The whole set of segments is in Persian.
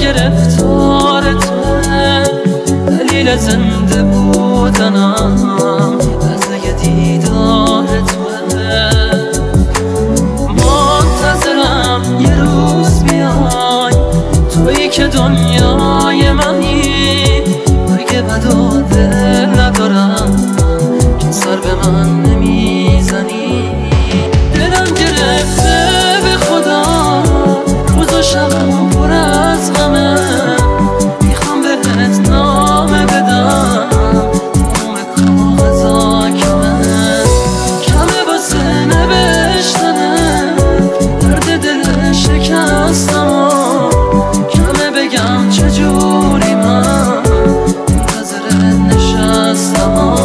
گرفتار توه، دلیل زنده بودنم لحظه دیدار توه. منتظرم یه روز بیای، تویی که دنیای منی. برگ بد و دل ندارم که سر به من نمیزنی. دلم گرفته به خدا، روز و شبم پر از غمه. میخوام بهت نامه بدم، نامه کاغذا کمه واسه نوشتنه. درد دل شکستم کمه بگم چجوری من منتظرت نشستم.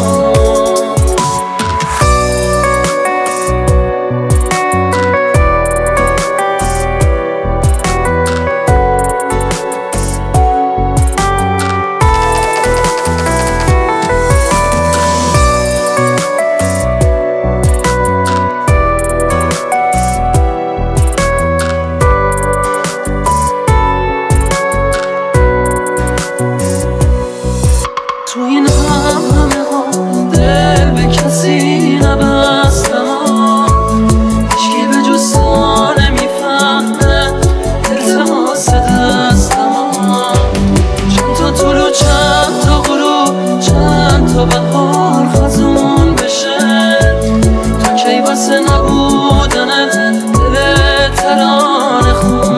تو این همه ها دل به کسی نبستم، هیچکی به جز تو نمیفهمه التماس دستم. چند تا طلوع چند تا غروب، چند تا بهار خزون بشه. تو کی واسه نبودنت دل ترانه خون